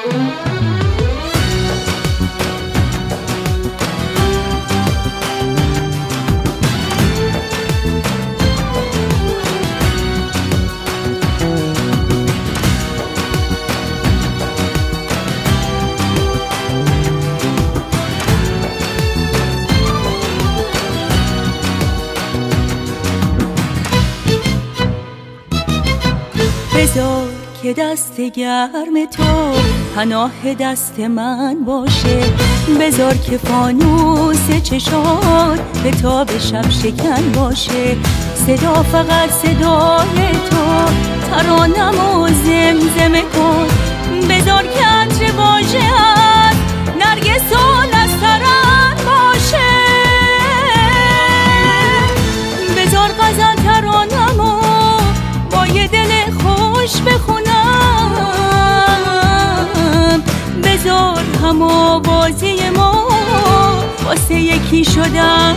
بذار که دست گرم تو پناه دست من باشه، بذار که فانوس چشات به تاب شب شکن باشه، صدا فقط صدای تو ترانمو زمزمه کن، بذار که عطر واژه‌ات نرگس و نسترن باشه، بذار غزل ترانمو با یه دل خوش بخونم، بذار هم آوازی ما واسه یکی شدن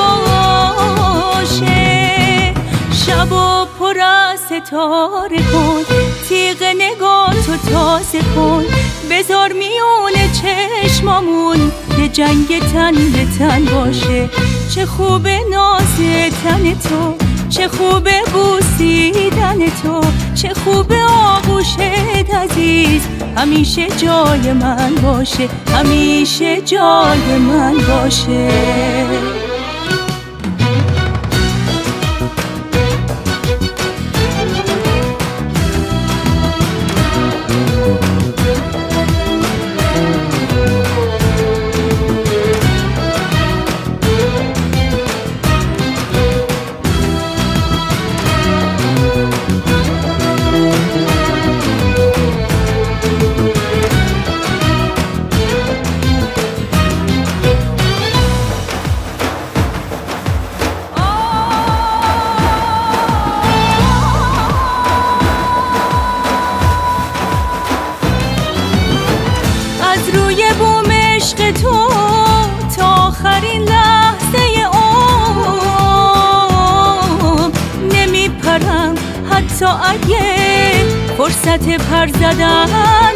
باشه، شبا پر از ستاره کن، تیغ نگاهتو تازه کن، بذار میونه چشمامون یه جنگ تن به تن باشه، چه خوبه ناز تن تو، چه خوبه بوسیدن تو، چه خوبه آغوشت عزیز، همیشه جای من باشه، همیشه جای من باشه. روی بوم عشق تو تا آخرین لحظه عمر نمیپرم، حتی اگه فرصت پر زدن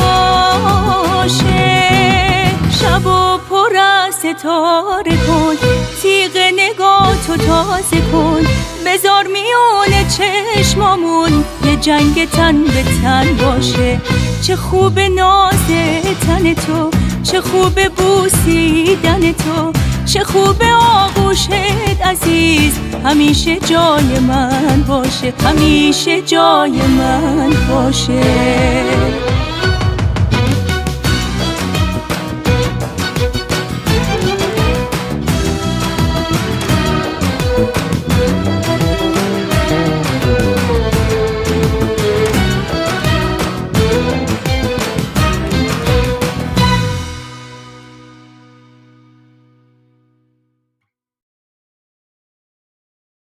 باشه، شبو پر از ستاره کن، تیغ نگاهتو تازه کن، بذار میونه چشمامون یه جنگ تن به تن باشه، چه خوب ناز تن تو، چه خوب بوسیدن تو، چه خوب آغوشت عزیز، همیشه جای من باشه، همیشه جای من باشه.